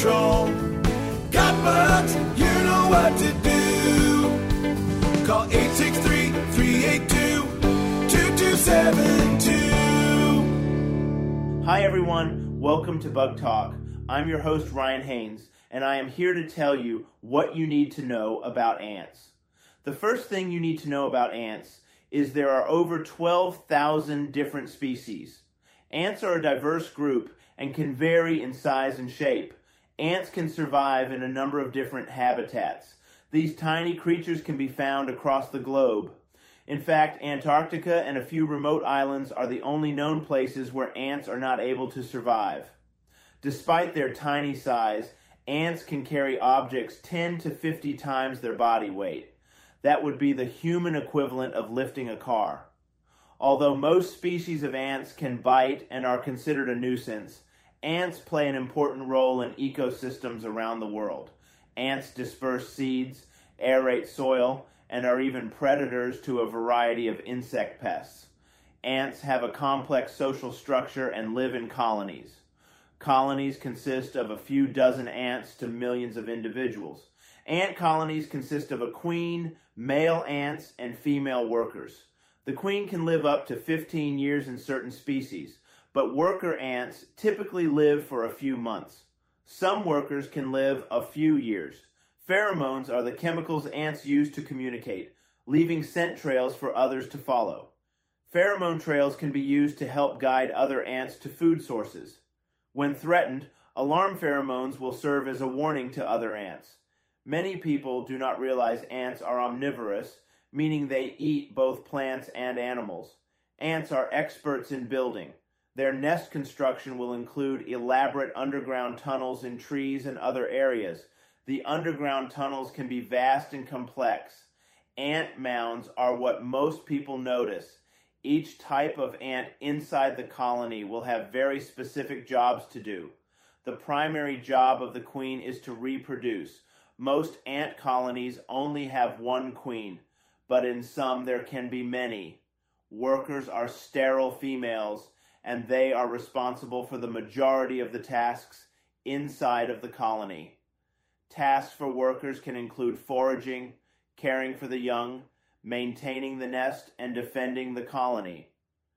control. Got bugs? You know what to do. Call 863-382-2272. Hi everyone, welcome to Bug Talk. I'm your host Ryan Haynes, and I am here to tell you what you need to know about ants. The first thing you need to know about ants is there are over 12,000 different species. Ants are a diverse group and can vary in size and shape. Ants can survive in a number of different habitats. These tiny creatures can be found across the globe. In fact, Antarctica and a few remote islands are the only known places where ants are not able to survive. Despite their tiny size, ants can carry objects 10 to 50 times their body weight. That would be the human equivalent of lifting a car. Although most species of ants can bite and are considered a nuisance, ants play an important role in ecosystems around the world. Ants disperse seeds, aerate soil, and are even predators to a variety of insect pests. Ants have a complex social structure and live in colonies. Colonies consist of a few dozen ants to millions of individuals. Ant colonies consist of a queen, male ants, and female workers. The queen can live up to 15 years in certain species, but worker ants typically live for a few months. Some workers can live a few years. Pheromones are the chemicals ants use to communicate, leaving scent trails for others to follow. Pheromone trails can be used to help guide other ants to food sources. When threatened, alarm pheromones will serve as a warning to other ants. Many people do not realize ants are omnivorous, meaning they eat both plants and animals. Ants are experts in building. Their nest construction will include elaborate underground tunnels in trees and other areas. The underground tunnels can be vast and complex. Ant mounds are what most people notice. Each type of ant inside the colony will have very specific jobs to do. The primary job of the queen is to reproduce. Most ant colonies only have one queen, but in some there can be many. Workers are sterile females, and they are responsible for the majority of the tasks inside of the colony. Tasks for workers can include foraging, caring for the young, maintaining the nest, and defending the colony.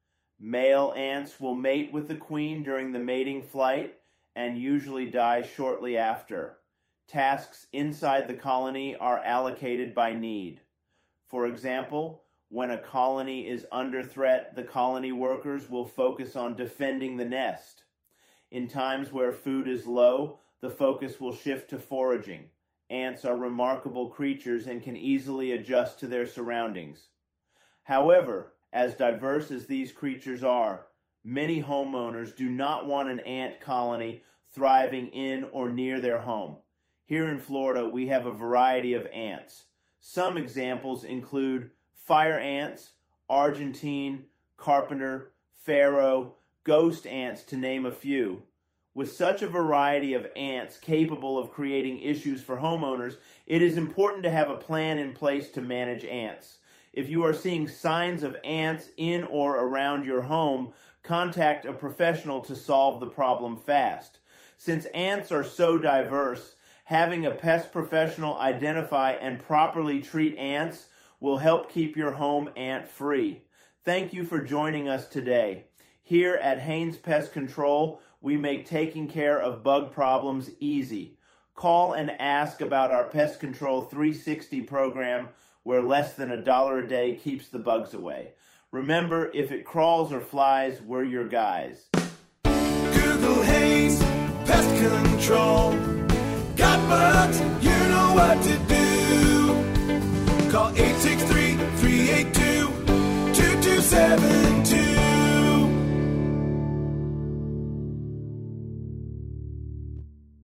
Male ants will mate with the queen during the mating flight and usually die shortly after. Tasks inside the colony are allocated by need. For example, when a colony is under threat, the colony workers will focus on defending the nest. In times where food is low, the focus will shift to foraging. Ants are remarkable creatures and can easily adjust to their surroundings. However, as diverse as these creatures are, many homeowners do not want an ant colony thriving in or near their home. Here in Florida, we have a variety of ants. Some examples include fire ants, Argentine, carpenter, pharaoh, ghost ants, to name a few. With such a variety of ants capable of creating issues for homeowners, it is important to have a plan in place to manage ants. If you are seeing signs of ants in or around your home, contact a professional to solve the problem fast. Since ants are so diverse, having a pest professional identify and properly treat ants will help keep your home ant-free. Thank you for joining us today. Here at Haynes Pest Control, we make taking care of bug problems easy. Call and ask about our Pest Control 360 program, where less than $1 a day keeps the bugs away. Remember, if it crawls or flies, we're your guys. Google Haynes Pest Control. Got bugs? You know what to do. Call 863-382-2272.